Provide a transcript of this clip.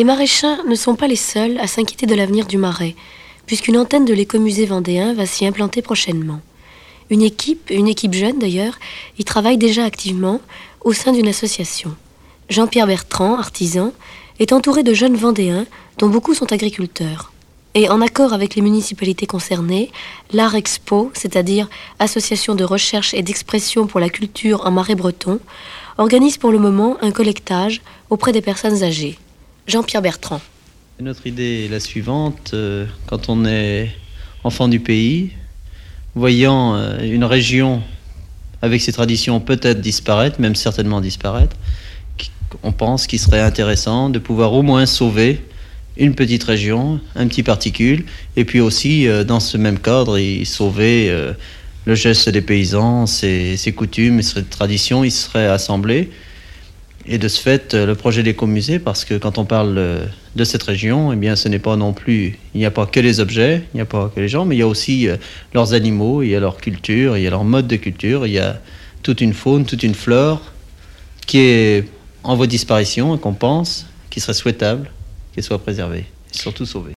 Les maraîchers ne sont pas les seuls à s'inquiéter de l'avenir du Marais, puisqu'une antenne de l'écomusée vendéen va s'y implanter prochainement. Une équipe jeune d'ailleurs, y travaille déjà activement au sein d'une association. Jean-Pierre Bertrand, artisan, est entouré de jeunes vendéens dont beaucoup sont agriculteurs. Et en accord avec les municipalités concernées, l'Art Expo, c'est-à-dire Association de recherche et d'expression pour la culture en Marais breton, organise pour le moment un collectage auprès des personnes âgées. Jean-Pierre Bertrand. Notre idée est la suivante, quand on est enfant du pays, voyant une région avec ses traditions peut-être disparaître, même certainement disparaître, on pense qu'il serait intéressant de pouvoir au moins sauver une petite région, un petit particule, et puis aussi dans ce même cadre, y sauver le geste des paysans, ses coutumes, ses traditions, ils seraient assemblés. Et de ce fait, le projet d'écomusée, parce que quand on parle de cette région, eh bien, ce n'est pas non plus, il n'y a pas que les objets, il n'y a pas que les gens, mais il y a aussi leurs animaux, il y a leur culture, il y a leur mode de culture, il y a toute une faune, toute une flore qui est en voie de disparition et qu'on pense qu'il serait souhaitable qu'elle soit préservée et surtout sauvée.